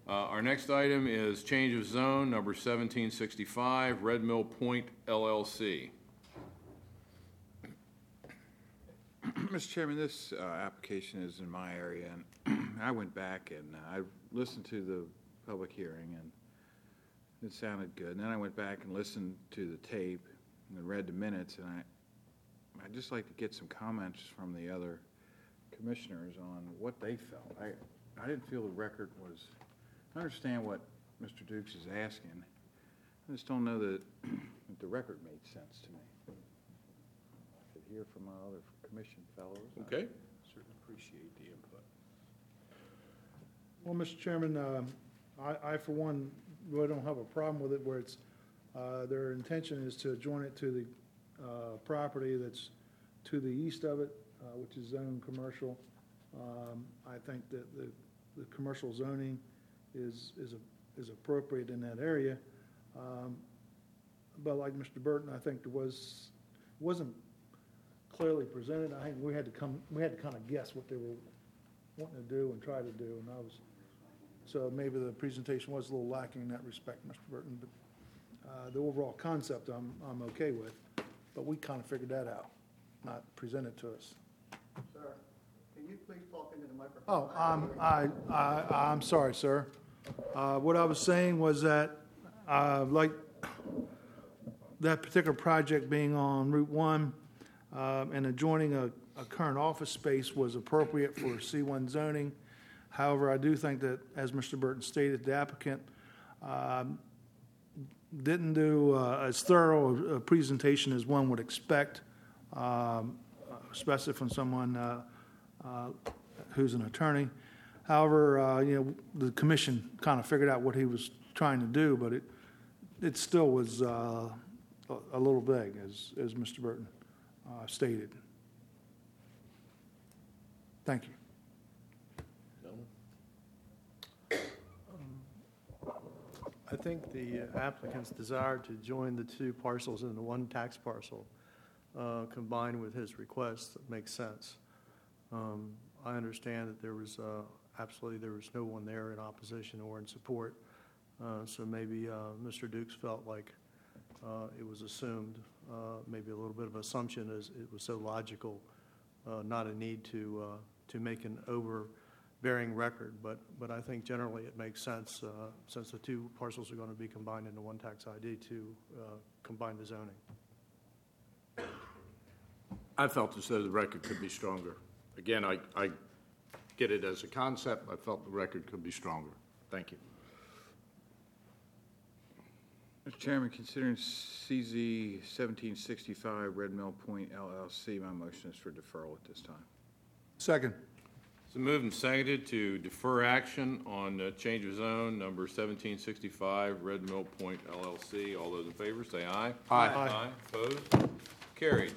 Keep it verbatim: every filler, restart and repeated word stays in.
Uh, Our next item is change of zone, number seventeen sixty-five, Red Mill Point L L C. Mister Chairman, this uh, application is in my area, and I went back and uh, I listened to the public hearing, and it sounded good. And then I went back and listened to the tape and read the minutes, and I, I'd just like to get some comments from the other commissioners on what they felt. I, I didn't feel the record was, I understand what Mister Dukes is asking. I just don't know that, that the record made sense to me. I could hear from my other commission fellows. Okay. I certainly appreciate the input. Well, Mister Chairman, um, I, I, for one, really don't have a problem with it where it's, uh, their intention is to join it to the uh, property that's to the east of it, uh, which is zone commercial. Um, I think that the, the commercial zoning is, is, a, is appropriate in that area. Um, but like Mister Burton, I think there was, wasn't clearly presented. I think we had to come, we had to kind of guess what they were wanting to do and try to do, and I was, so maybe the presentation was a little lacking in that respect, Mister Burton, but uh, the overall concept I'm, I'm okay with, but we kind of figured that out, not present it to us. Sir, can you please talk into the microphone? Oh, um, I, I, I'm sorry, sir. Uh, what I was saying was that, uh, like, that particular project being on Route One, um, and adjoining a, a current office space was appropriate for C one zoning. However, I do think that, as Mister Burton stated, the applicant um, didn't do uh, as thorough a presentation as one would expect, um, especially from someone uh, uh, who's an attorney. However, uh, you know, the commission kind of figured out what he was trying to do, but it it still was uh, a, a little vague, as as Mister Burton uh, stated. Thank you. I think the applicant's desire to join the two parcels into one tax parcel, uh, combined with his request, makes sense. Um, I understand that there was uh, absolutely there was no one there in opposition or in support, uh, so maybe uh, Mister Dukes felt like uh, it was assumed, uh, maybe a little bit of assumption, as it was so logical, uh, not a need to uh, to make an over. Bearing record, but but I think generally it makes sense uh, since the two parcels are going to be combined into one tax I D to uh, combine the zoning. I felt as though the record could be stronger. Again, I, I get it as a concept. I felt the record could be stronger. Thank you. Mister Chairman, considering C Z seventeen sixty-five Red Mill Point L L C, my motion is for deferral at this time. Second. So moved and seconded to defer action on uh, change of zone, number seventeen sixty-five, Red Mill Point L L C. All those in favor, say aye. Aye. Aye. Opposed? Carried.